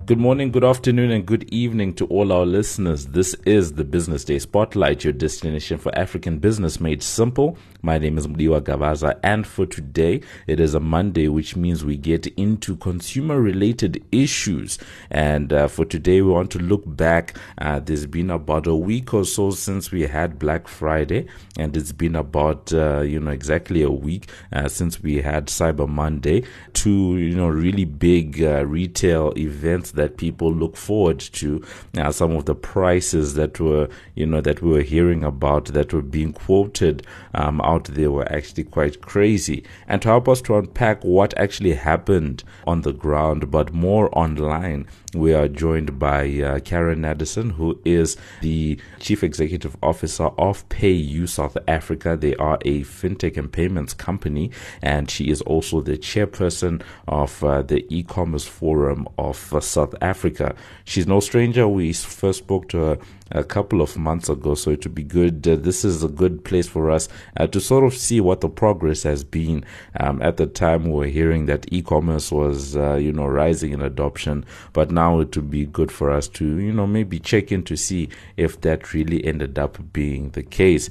Good morning, good afternoon, and good evening to all our listeners. This is the Business Day Spotlight, your destination for African business made simple. My name is Mudiwa Gavaza, and for today, it is a Monday, which means we get into consumer-related issues. And for today, we want to look back. There's been about a week or so since we had Black Friday, and it's been about, exactly a week since we had Cyber Monday. Two, really big retail events that people look forward to. Some of the prices that were, that we were hearing about, that were being quoted out there, were actually quite crazy. And to help us to unpack what actually happened on the ground, but more online, we are joined by Karen Addison, who is the Chief Executive Officer of PayU South Africa. They are a fintech and payments company, and she is also the chairperson of the e-commerce forum of South Africa. She's no stranger. We first spoke to her a couple of months ago, so it would be good. This is a good place for us to sort of see what the progress has been. At the time, we were hearing that e-commerce was, rising in adoption, but now it would be good for us to, maybe check in to see if that really ended up being the case.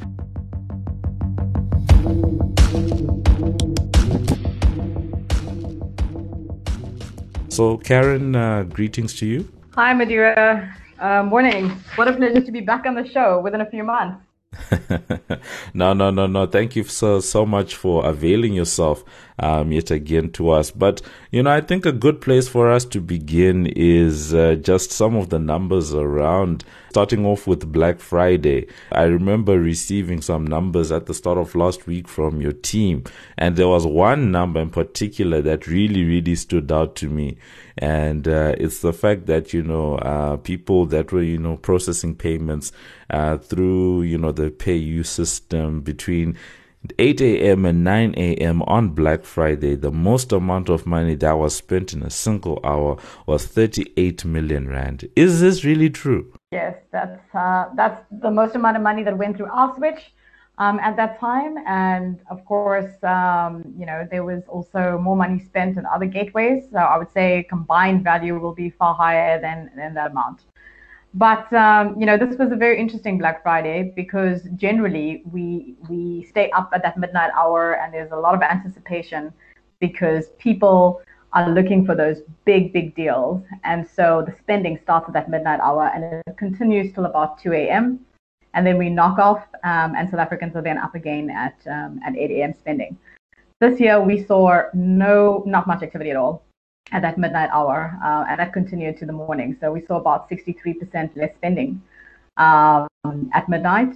So, Karen, greetings to you. Hi, Madeira. Morning. What a pleasure to be back on the show within a few months. No. Thank you so much for availing yourself yet again to us. But, I think a good place for us to begin is just some of the numbers around, starting off with Black Friday. I remember receiving some numbers at the start of last week from your team, and there was one number in particular that really stood out to me. And it's the fact that, people that were, processing payments through, the PayU system between 8 a.m. and 9 a.m. on Black Friday, the most amount of money that was spent in a single hour was 38 million rand. Is this really true? Yes, that's the most amount of money that went through our switch at that time. And of course, there was also more money spent in other gateways. So I would say combined value will be far higher than that amount. But, this was a very interesting Black Friday because generally we stay up at that midnight hour and there's a lot of anticipation because people are looking for those big deals. And so the spending starts at that midnight hour and it continues till about 2 a.m. And then we knock off and South Africans are then up again at 8 a.m. spending. This year we saw not much activity at all at that midnight hour, and that continued to the morning. So we saw about 63% less spending at midnight,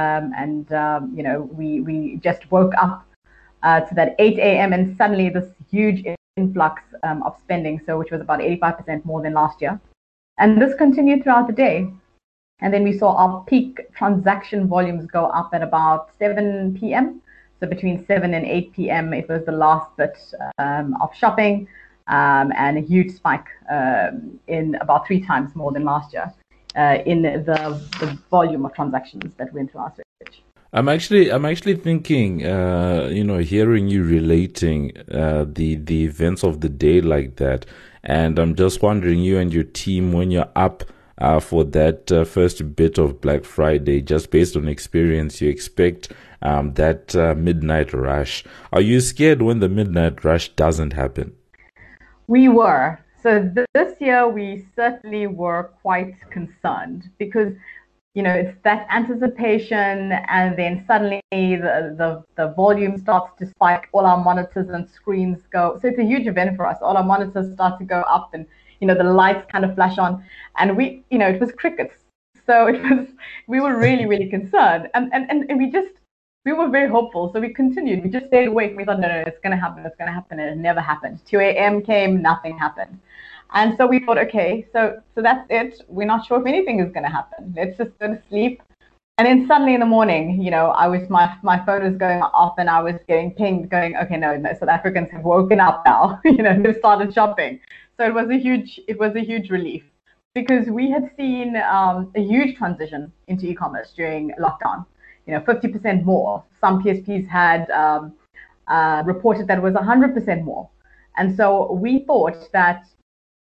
we just woke up to that 8 a.m. and suddenly this huge influx of spending, so which was about 85% more than last year. And this continued throughout the day. And then we saw our peak transaction volumes go up at about 7 p.m. So between 7 and 8 p.m., it was the last bit of shopping. And a huge spike in about 3 times more than last year in the volume of transactions that went through our switch. I'm actually thinking, hearing you relating the events of the day like that, and I'm just wondering, you and your team, when you're up for that first bit of Black Friday, just based on experience, you expect that midnight rush. Are you scared when the midnight rush doesn't happen? We were. So this year we certainly were quite concerned because, it's that anticipation and then suddenly the volume starts to spike, all our monitors and screens go. So it's a huge event for us. All our monitors start to go up and, the lights kind of flash on and it was crickets. So we were really concerned and we were very hopeful. So we continued. We just stayed awake. We thought, no, it's going to happen. It's going to happen. And it never happened. 2 a.m. came, nothing happened. And so we thought, okay, so that's it. We're not sure if anything is going to happen. Let's just go to sleep. And then suddenly in the morning, my phone was going off and I was getting pinged going, okay, no, South Africans have woken up now. They've started shopping. So it was a huge relief because we had seen a huge transition into e-commerce during lockdown. 50% more. Some PSPs had reported that it was 100% more. And so we thought that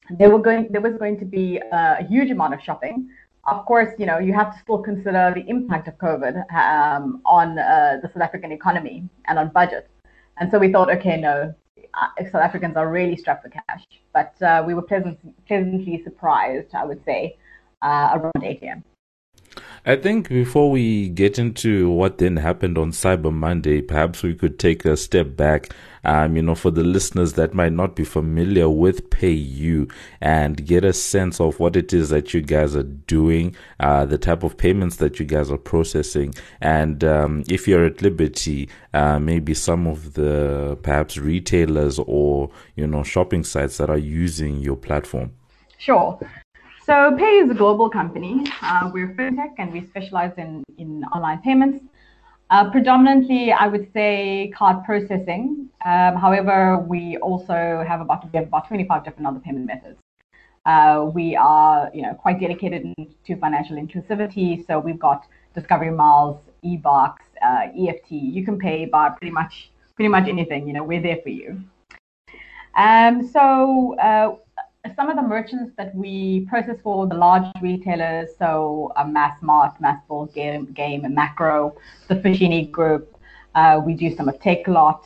there was going to be a huge amount of shopping. Of course, you have to still consider the impact of COVID on the South African economy and on budget. And so we thought, okay, no, South Africans are really strapped for cash. But we were pleasantly surprised, I would say, around 8 a.m. I think before we get into what then happened on Cyber Monday, perhaps we could take a step back, for the listeners that might not be familiar with PayU and get a sense of what it is that you guys are doing, the type of payments that you guys are processing, and if you're at liberty, maybe some of the perhaps retailers or, shopping sites that are using your platform. Sure. So Pay is a global company. We're fintech and we specialize in online payments. Predominantly, I would say card processing. However, we also have about 25 different other payment methods. We are, quite dedicated to financial inclusivity. So we've got Discovery Miles, eBucks, EFT. You can pay by pretty much anything. We're there for you. Some of the merchants that we process for the large retailers, so Massmart, Massbull, Game, and Macro, the Foschini Group. We do some of Takealot.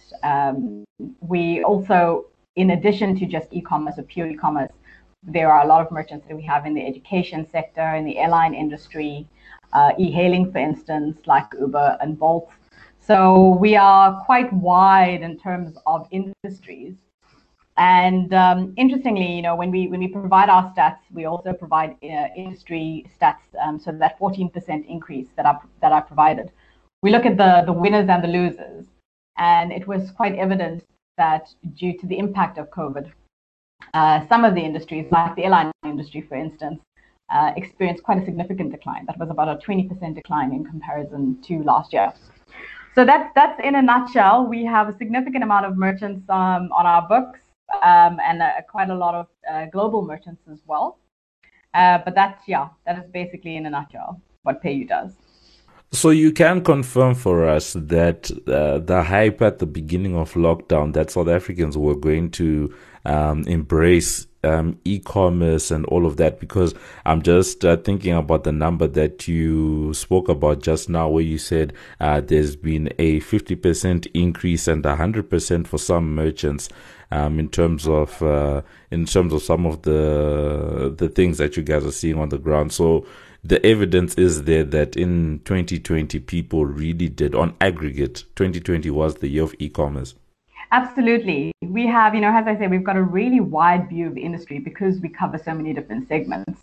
We also, in addition to just e-commerce or pure e-commerce, there are a lot of merchants that we have in the education sector, in the airline industry, e-hailing, for instance, like Uber and Bolt. So we are quite wide in terms of industries. And interestingly, when we provide our stats, we also provide industry stats. So that 14% increase that I provided, we look at the winners and the losers, and it was quite evident that due to the impact of COVID, some of the industries, like the airline industry, for instance, experienced quite a significant decline. That was about a 20% decline in comparison to last year. So that's in a nutshell. We have a significant amount of merchants on our books. And quite a lot of global merchants as well. But that is basically in a nutshell what PayU does. So you can confirm for us that the hype at the beginning of lockdown that South Africans were going to embrace e-commerce and all of that, because I'm just thinking about the number that you spoke about just now, where you said there's been a 50% increase and 100% for some merchants. In terms of some of the things that you guys are seeing on the ground. So the evidence is there that in 2020 people really did, on aggregate, 2020 was the year of e-commerce. Absolutely. We have, as I say, we've got a really wide view of the industry because we cover so many different segments.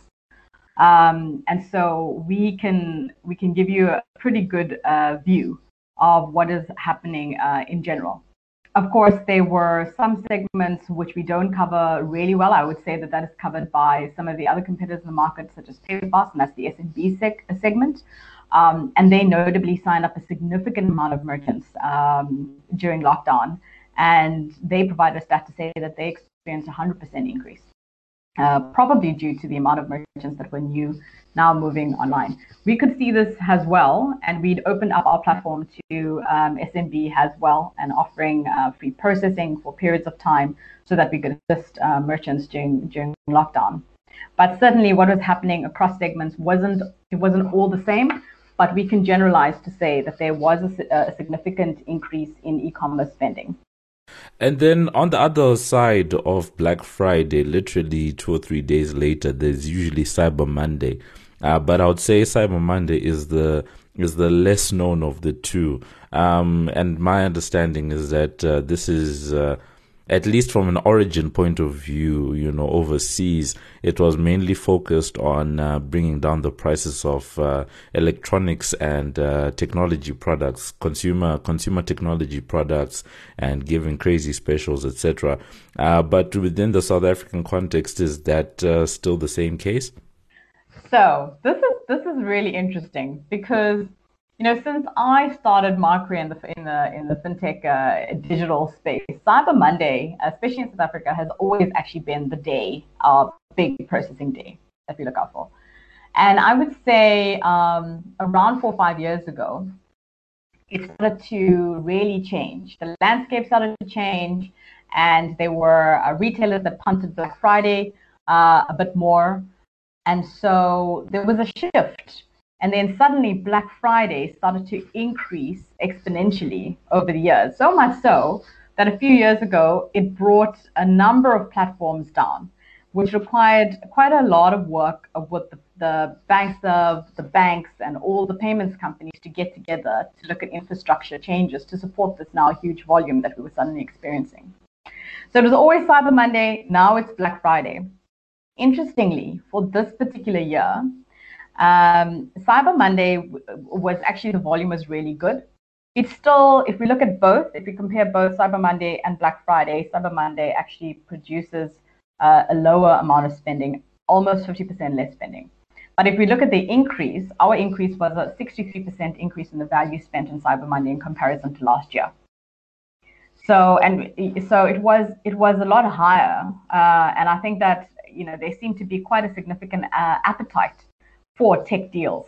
And so we can give you a pretty good view of what is happening in general. Of course, there were some segments which we don't cover really well. I would say that is covered by some of the other competitors in the market, such as PayFast, and that's the SMB segment. And they notably signed up a significant amount of merchants during lockdown. And they provide a stat to say that they experienced a 100% increase, probably due to the amount of merchants that were now moving online. We could see this as well, and we'd opened up our platform to SMB as well, and offering free processing for periods of time so that we could assist merchants during lockdown. But certainly what was happening across segments wasn't all the same, but we can generalize to say that there was a significant increase in e-commerce spending. And then on the other side of Black Friday, literally 2 or 3 days later, there's usually Cyber Monday. But I would say Cyber Monday is the less known of the two. And my understanding is that this is, at least from an origin point of view, overseas, it was mainly focused on bringing down the prices of electronics and technology products, consumer technology products, and giving crazy specials, etc. But within the South African context, is that still the same case? So this is really interesting because since I started my career in the fintech digital space, Cyber Monday, especially in South Africa, has always actually been the day, big processing day that we look out for. And I would say around 4 or 5 years ago, it started to really change. The landscape started to change, and there were retailers that punted Black Friday. a bit more. And so there was a shift. And then suddenly Black Friday started to increase exponentially over the years, so much so that a few years ago, it brought a number of platforms down, which required quite a lot of work with the banks and all the payments companies to get together to look at infrastructure changes to support this now huge volume that we were suddenly experiencing. So it was always Cyber Monday, now it's Black Friday. Interestingly, for this particular year, Cyber Monday was actually, the volume was really good. It's still, if we look at both, if we compare both Cyber Monday and Black Friday, Cyber Monday actually produces a lower amount of spending, almost 50% less spending. But if we look at the increase, our increase was a 63% increase in the value spent on Cyber Monday in comparison to last year. So it was a lot higher, and I think that there seemed to be quite a significant appetite for tech deals.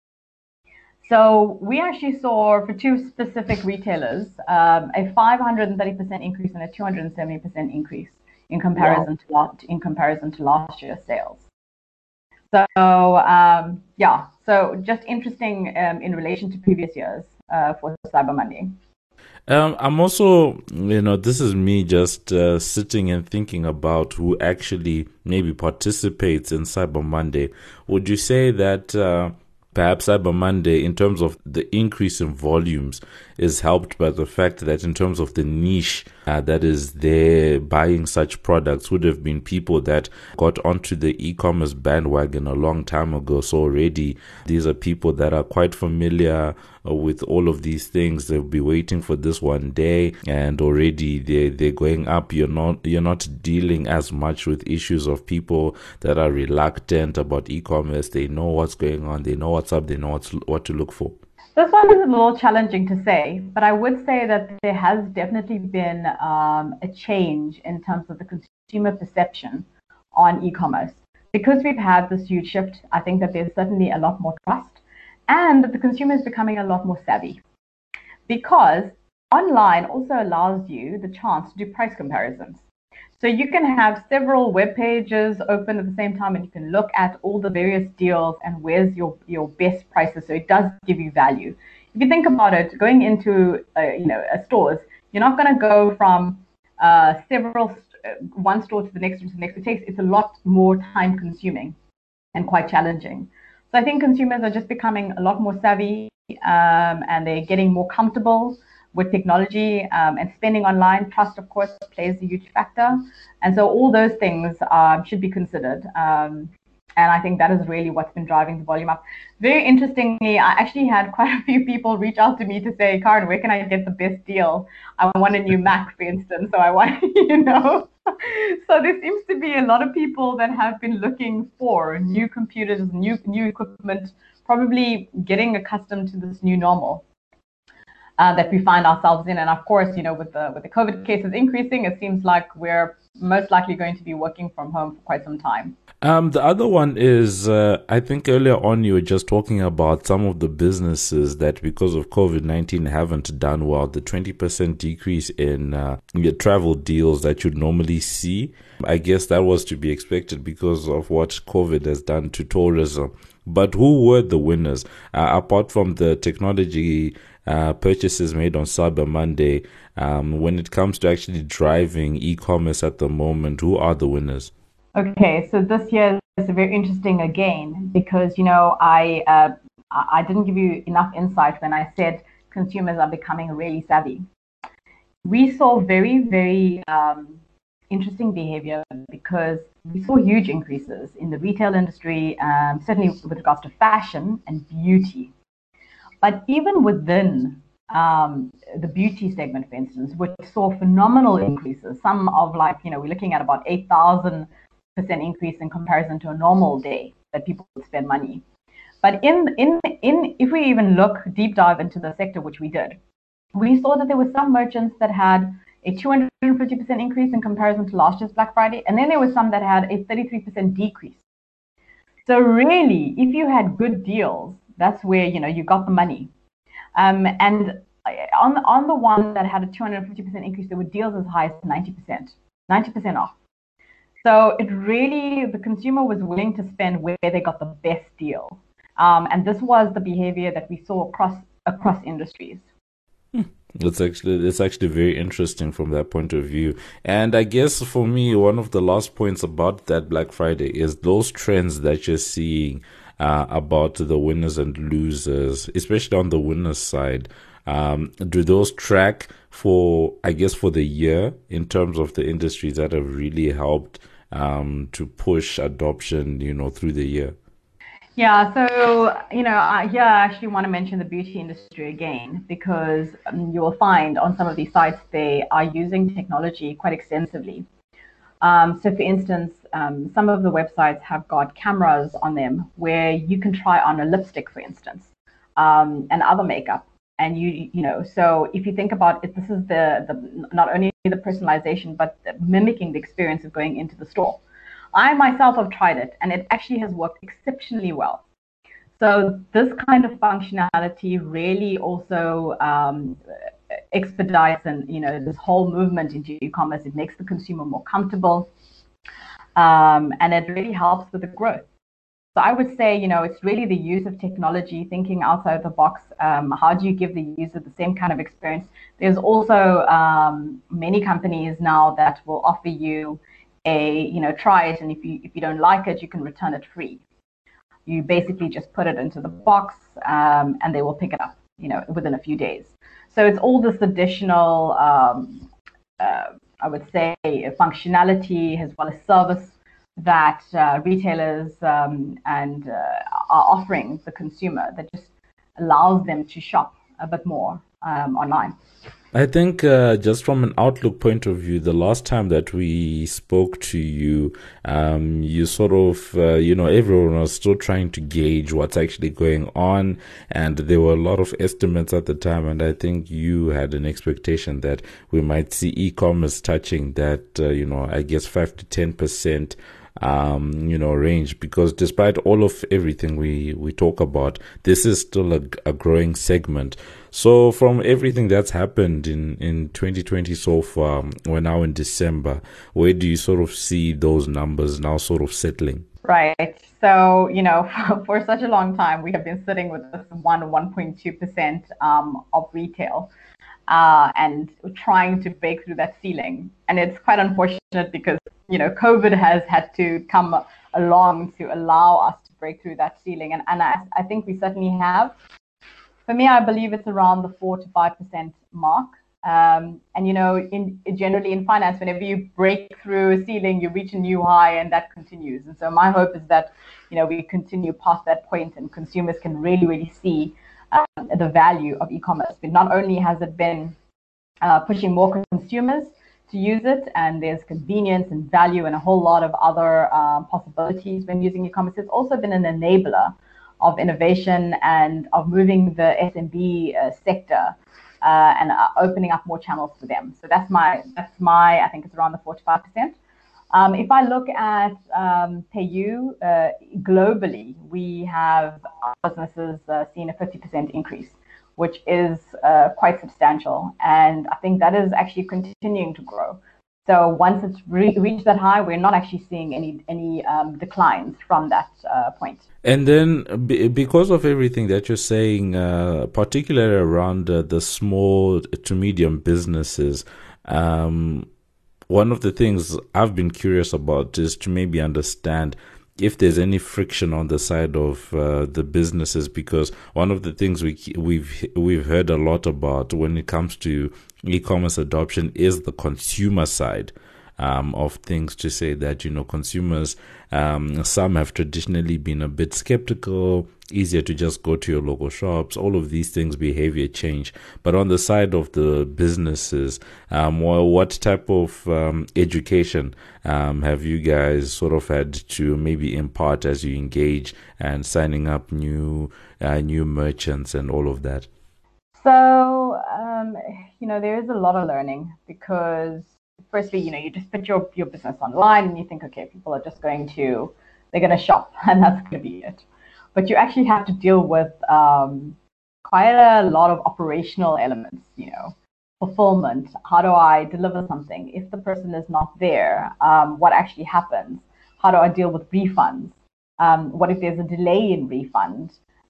So we actually saw, for two specific retailers, a 530% increase and a 270% increase in comparison to last year's sales. So so just interesting in relation to previous years for Cyber Monday. I'm also, this is me just sitting and thinking about who actually maybe participates in Cyber Monday. Would you say that perhaps Cyber Monday, in terms of the increase in volumes, is helped by the fact that in terms of the niche that is there buying such products would have been people that got onto the e-commerce bandwagon a long time ago. So already these are people that are quite familiar with all of these things. They'll be waiting for this one day, and already they're going up. You're not dealing as much with issues of people that are reluctant about e-commerce. They know what's going on, they know what's up, they know what to look for. This one is a little challenging to say, but I would say that there has definitely been a change in terms of the consumer perception on e-commerce. Because we've had this huge shift, I think that there's certainly a lot more trust, and that the consumer is becoming a lot more savvy. Because online also allows you the chance to do price comparisons. So you can have several web pages open at the same time, and you can look at all the various deals and where's your best prices. So it does give you value. If you think about it, going into a stores, you're not going to go from one store to the next to the next. It's a lot more time consuming and quite challenging. So I think consumers are just becoming a lot more savvy, and they're getting more comfortable with technology and spending online. Trust, of course, plays a huge factor. And so all those things should be considered. And I think that is really what's been driving the volume up. Very interestingly, I actually had quite a few people reach out to me to say, Karen, where can I get the best deal? I want a new Mac, for instance. So I want, So there seems to be a lot of people that have been looking for new computers, new equipment, probably getting accustomed to this new normal that we find ourselves in. And of course, with the COVID cases increasing, it seems like we're most likely going to be working from home for quite some time. The other one is, I think earlier on you were just talking about some of the businesses that because of COVID-19 haven't done well. The 20% decrease in your travel deals that you'd normally see. I guess that was to be expected because of what COVID has done to tourism. But who were the winners? Apart from the technology purchases made on Cyber Monday, when it comes to actually driving e-commerce at the moment, who are the winners? Okay, so this year is very interesting again because, I didn't give you enough insight when I said consumers are becoming really savvy. We saw very, very interesting behavior because we saw huge increases in the retail industry, certainly with regards to fashion and beauty. But even within the beauty segment, for instance, which saw phenomenal increases, some of we're looking at about 8,000% increase in comparison to a normal day that people would spend money. But if we even look deep dive into the sector, which we did, we saw that there were some merchants that had a 250% increase in comparison to last year's Black Friday, and then there were some that had a 33% decrease. So really, if you had good deals, that's where you got the money. And on the one that had a 250% increase, there were deals as high as 90% off. So it really, the consumer was willing to spend where they got the best deal. And this was the behavior that we saw across industries. It's actually very interesting from that point of view. And I guess for me, one of the last points about that Black Friday is those trends that you're seeing about the winners and losers, especially on the winners side. Do those track for, I guess, for the year in terms of the industries that have really helped to push adoption, through the year? Yeah, so, here I actually want to mention the beauty industry again, because you will find on some of these sites they are using technology quite extensively. So, for instance, some of the websites have got cameras on them where you can try on a lipstick, for instance, and other makeup. And so if you think about it, this is the not only the personalization, but mimicking the experience of going into the store. I myself have tried it, and it actually has worked exceptionally well. So this kind of functionality really also expedites and this whole movement into e-commerce. It makes the consumer more comfortable, and it really helps with the growth. So I would say, it's really the use of technology, thinking outside the box. How do you give the user the same kind of experience? There's also many companies now that will offer you try it, and if you don't like it, you can return it free. You basically just put it into the box, and they will pick it up, within a few days. So it's all this additional, I would say, functionality as well as service that retailers are offering the consumer that just allows them to shop a bit more online. I think just from an outlook point of view, the last time that we spoke to you, you sort of, everyone was still trying to gauge what's actually going on. And there were a lot of estimates at the time. And I think you had an expectation that we might see e-commerce touching that, I guess 5 to 10%. Range, because despite all of everything we talk about, this is still a growing segment. So from everything that's happened in 2020 so far, we're now in December, where do you sort of see those numbers now sort of settling? Right. So, for such a long time, we have been sitting with this 1.2% of retail. And trying to break through that ceiling. And it's quite unfortunate because, COVID has had to come along to allow us to break through that ceiling. And I think we certainly have. For me, I believe it's around the 4 to 5% mark. And, generally in finance, whenever you break through a ceiling, you reach a new high and that continues. And so my hope is that, we continue past that point and consumers can really, really see the value of e-commerce. But not only has it been pushing more consumers to use it, and there's convenience and value and a whole lot of other possibilities when using e-commerce, it's also been an enabler of innovation and of moving the SMB sector and opening up more channels for them. So that's my I think it's around the 4 to 5%. If I look at PayU globally, we have businesses seen a 50% increase, which is quite substantial. And I think that is actually continuing to grow. So once it's reached that high, we're not actually seeing any declines from that point. And then because of everything that you're saying, particularly around the small to medium businesses, one of the things I've been curious about is to maybe understand if there's any friction on the side of the businesses, because one of the things we've heard a lot about when it comes to e-commerce adoption is the consumer side of things, to say that consumers, some have traditionally been a bit skeptical, easier to just go to your local shops, all of these things, behavior change. But on the side of the businesses, what type of education have you guys sort of had to maybe impart as you engage and signing up new merchants and all of that? So, there is a lot of learning because firstly, you just put your business online and you think, okay, people are just they're going to shop and that's going to be it. But you actually have to deal with quite a lot of operational elements, fulfillment? How do I deliver something? If the person is not there, what actually happens? How do I deal with refunds? What if there's a delay in refund?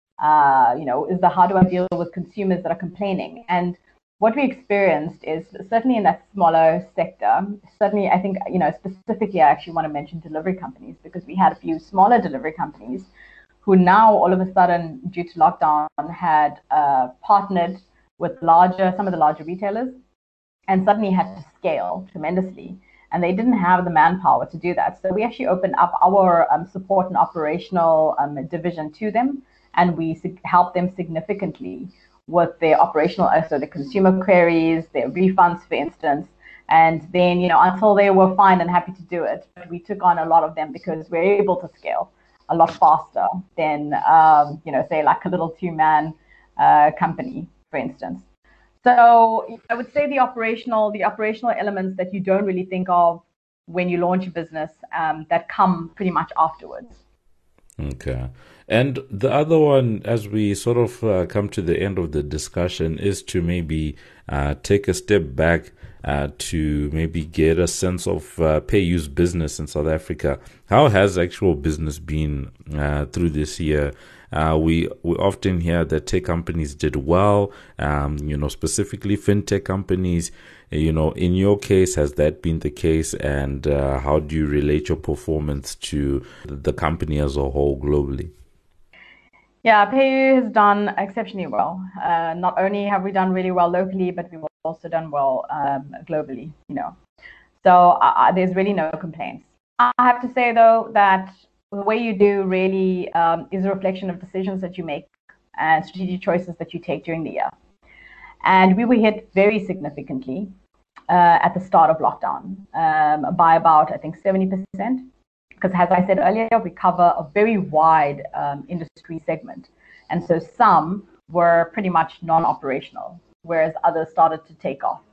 How do I deal with consumers that are complaining? And what we experienced is certainly in that smaller sector, certainly I think, specifically I actually want to mention delivery companies, because we had a few smaller delivery companies who now all of a sudden, due to lockdown, had partnered with some of the larger retailers, and suddenly had to scale tremendously. And they didn't have the manpower to do that. So we actually opened up our support and operational division to them, and we helped them significantly with their operational, so the consumer queries, their refunds, for instance. And then, until they were fine and happy to do it, we took on a lot of them because we're able to scale a lot faster than, say like a little two-man company, for instance. So I would say the operational elements that you don't really think of when you launch a business, that come pretty much afterwards. Okay. And the other one, as we sort of come to the end of the discussion, is to maybe take a step back to maybe get a sense of pay-use business in South Africa. How has actual business been through this year? We often hear that tech companies did well, specifically fintech companies. In your case, has that been the case? And how do you relate your performance to the company as a whole globally? Yeah, PayU has done exceptionally well. Not only have we done really well locally, but we've also done well globally, So there's really no complaints. I have to say, though, that the way you do really is a reflection of decisions that you make and strategic choices that you take during the year. And we were hit very significantly at the start of lockdown by about, I think, 70%. Because as I said earlier, we cover a very wide industry segment. And so some were pretty much non-operational, whereas others started to take off.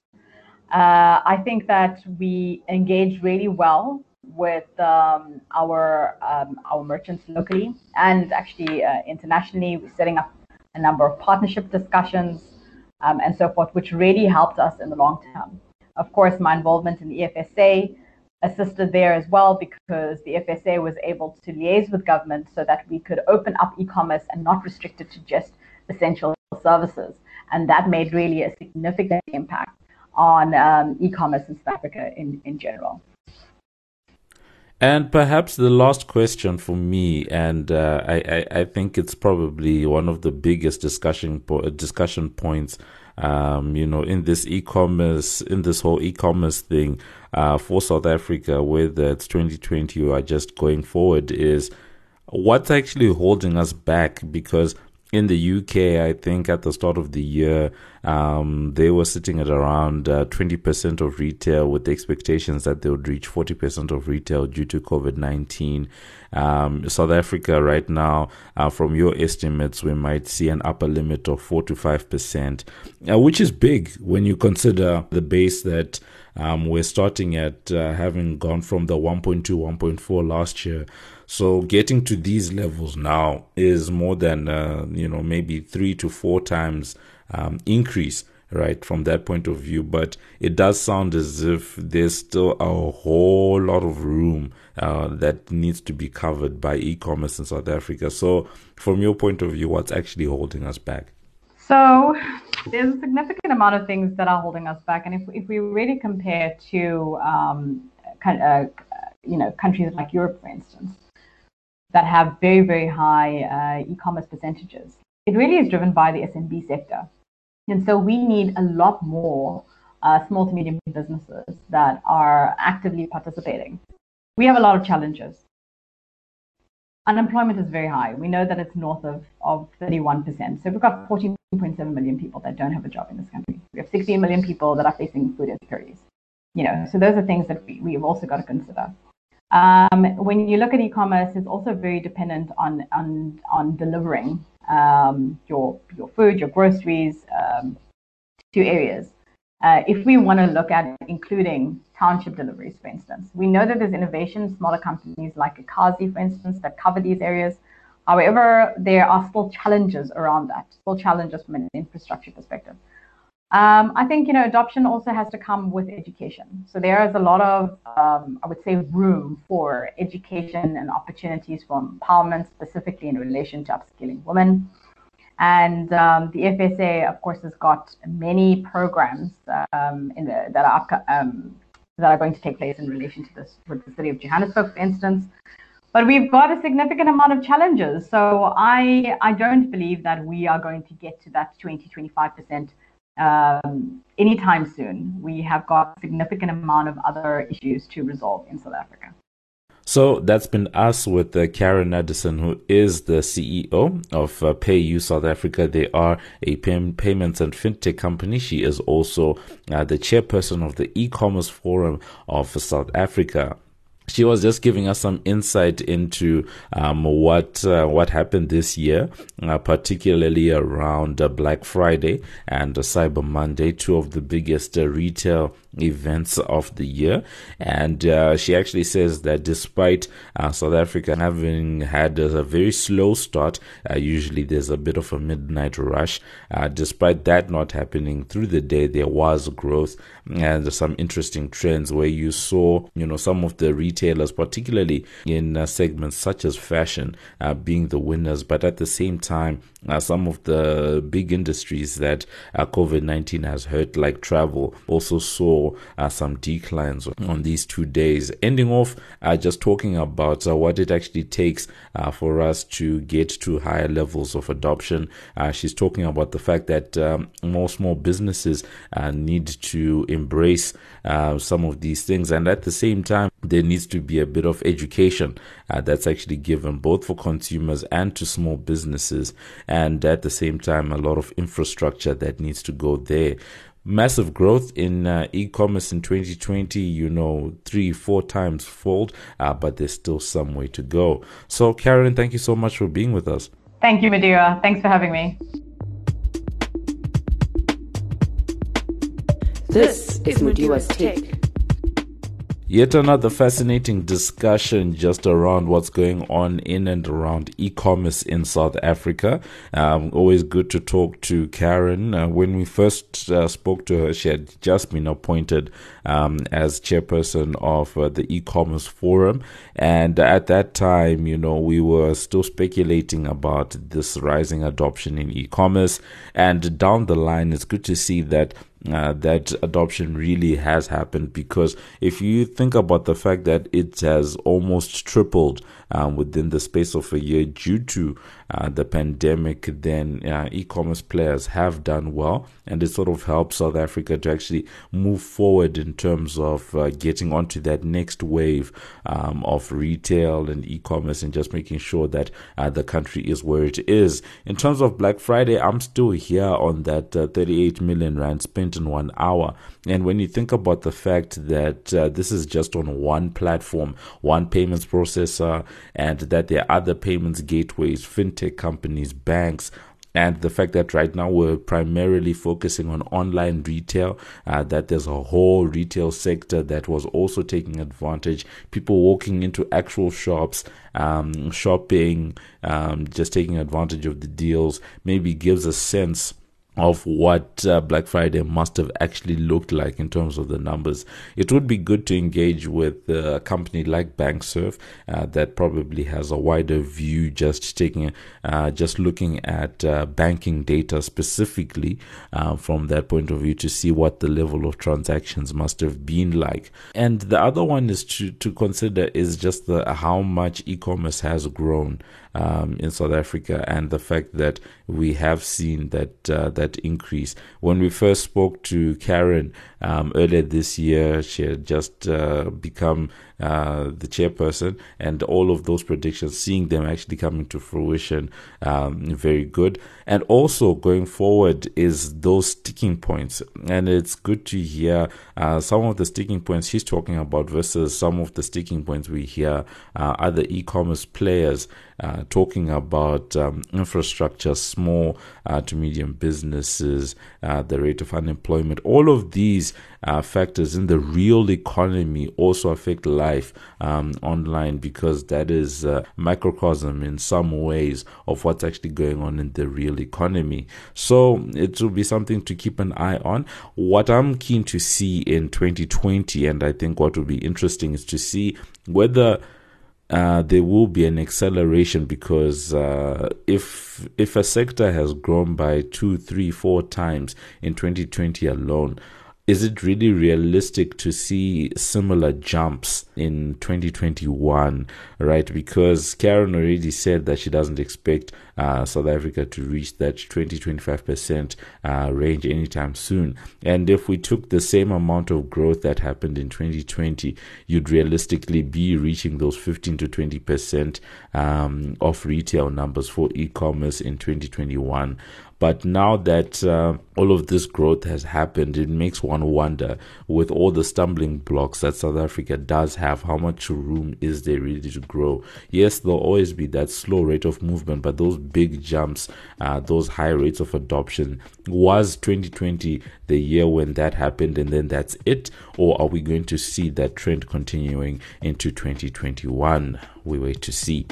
I think that we engaged really well with our merchants locally and actually internationally. We're setting up a number of partnership discussions and so forth, which really helped us in the long term. Of course, my involvement in the FSA assisted there as well, because the FSA was able to liaise with government so that we could open up e-commerce and not restrict it to just essential services. And that made really a significant impact on e-commerce in South Africa in general. And perhaps the last question for me, and I think it's probably one of the biggest discussion points, in this whole e-commerce thing for South Africa, whether it's 2020 or just going forward, is what's actually holding us back? Because in the UK, I think at the start of the year, they were sitting at around 20% of retail, with the expectations that they would reach 40% of retail due to COVID-19. South Africa right now, from your estimates, we might see an upper limit of 4 to 5%, which is big when you consider the base that we're starting at, having gone from the 1.2, 1.4 last year. So getting to these levels now is more than, maybe 3 to 4 times increase, right, from that point of view. But it does sound as if there's still a whole lot of room that needs to be covered by e-commerce in South Africa. So from your point of view, what's actually holding us back? So there's a significant amount of things that are holding us back. And if we really compare to countries like Europe, for instance, that have very, very high e-commerce percentages, it really is driven by the SMB sector. And so we need a lot more small to medium businesses that are actively participating. We have a lot of challenges. Unemployment is very high. We know that it's north of 31%. So we've got 14.7 million people that don't have a job in this country. We have 16 million people that are facing food insecurities. So those are things that we've also got to consider. When you look at e-commerce, it's also very dependent on delivering your food, your groceries to areas. If we want to look at including township deliveries, for instance, we know that there's innovation, smaller companies like Akazi, for instance, that cover these areas. However, there are still challenges around that, still challenges from an infrastructure perspective. I think, adoption also has to come with education. So there is a lot of, I would say, room for education and opportunities for empowerment, specifically in relation to upskilling women. And the FSA, of course, has got many programs that are going to take place in relation to this with the city of Johannesburg, for instance. But we've got a significant amount of challenges. So I don't believe that we are going to get to that 20-25% anytime soon. We have got a significant amount of other issues to resolve in South Africa. So that's been us with Karen Addison, who is the CEO of PayU South Africa. They are a payments and fintech company. She is also the chairperson of the e-commerce forum of South Africa. She was just giving us some insight into what happened this year, particularly around Black Friday and Cyber Monday, two of the biggest retail events of the year. And she actually says that despite South Africa having had a very slow start, usually there's a bit of a midnight rush. Despite that not happening through the day, there was growth and some interesting trends where you saw, some of the retailers, particularly in segments such as fashion, being the winners. But at the same time, some of the big industries that COVID-19 has hurt, like travel, also saw some declines on these 2 days. Ending off just talking about what it actually takes for us to get to higher levels of adoption. She's talking about the fact that more small businesses need to embrace some of these things, and at the same time there needs to be a bit of education that's actually given both for consumers and to small businesses, and at the same time a lot of infrastructure that needs to go there. Massive growth in e-commerce in 2020, 3-4 times fold, but there's still some way to go. So Karen, thank you so much for being with us. Thank you, Madiwa. Thanks for having me. This is Madiwa's Take. Yet another fascinating discussion just around what's going on in and around e-commerce in South Africa. Always good to talk to Karen. When we first spoke to her, she had just been appointed as chairperson of the e-commerce forum. And at that time, we were still speculating about this rising adoption in e-commerce. And down the line, it's good to see that that adoption really has happened, because if you think about the fact that it has almost tripled within the space of a year due to the pandemic, then e-commerce players have done well, and it sort of helps South Africa to actually move forward in terms of getting onto that next wave of retail and e-commerce, and just making sure that the country is where it is. In terms of Black Friday, I'm still here on that 38 million rand spent in 1 hour. And when you think about the fact that this is just on one platform, one payments processor, and that there are other payments gateways, fintech companies, banks, and the fact that right now we're primarily focusing on online retail, that there's a whole retail sector that was also taking advantage, people walking into actual shops, shopping, just taking advantage of the deals, maybe gives a sense of what Black Friday must have actually looked like in terms of the numbers. It would be good to engage with a company like Banksurf that probably has a wider view, just looking at banking data specifically from that point of view, to see what the level of transactions must have been like. And the other one is to consider is just how much e-commerce has grown in South Africa, and the fact that we have seen that increase. When we first spoke to Karen earlier this year, she had just become the chairperson, and all of those predictions, seeing them actually coming to fruition, very good. And also going forward is those sticking points, and it's good to hear some of the sticking points she's talking about versus some of the sticking points we hear other e-commerce players talking about infrastructure, small to medium businesses, the rate of unemployment. All of these factors in the real economy also affect life online, because that is a microcosm in some ways of what's actually going on in the real economy. So it will be something to keep an eye on. What I'm keen to see in 2020, and I think what will be interesting, is to see whether there will be an acceleration, because if a sector has grown by 2, 3, 4 times in 2020 alone, is it really realistic to see similar jumps in 2021, right? Because Karen already said that she doesn't expect South Africa to reach that 20-25% range anytime soon. And if we took the same amount of growth that happened in 2020, you'd realistically be reaching those 15 to 20% of retail numbers for e-commerce in 2021. But now that all of this growth has happened, it makes one wonder, with all the stumbling blocks that South Africa does have, how much room is there really to grow? Yes, there'll always be that slow rate of movement, but those big jumps, those high rates of adoption, was 2020 the year when that happened and then that's it? Or are we going to see that trend continuing into 2021? We wait to see.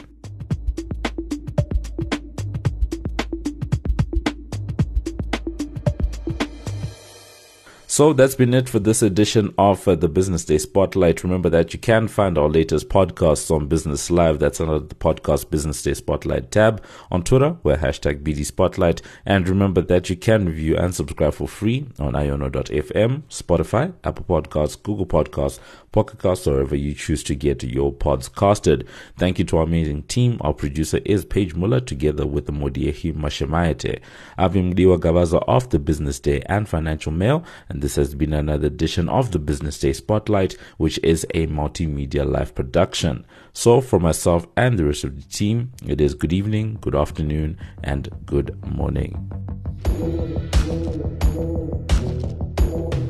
So that's been it for this edition of the Business Day Spotlight. Remember that you can find our latest podcasts on Business Live. That's under the podcast Business Day Spotlight tab. On Twitter, we're #BD Spotlight. And remember that you can review and subscribe for free on iono.fm, Spotify, Apple Podcasts, Google Podcasts, Pocket Casts, or wherever you choose to get your pods casted. Thank you to our amazing team. Our producer is Paige Muller, together with the Modiehi Mashemayete. I've been Mdiwa Gavaza of the Business Day and Financial Mail, and this has been another edition of the Business Day Spotlight, which is a multimedia live production. So for myself and the rest of the team, it is good evening, good afternoon, and good morning.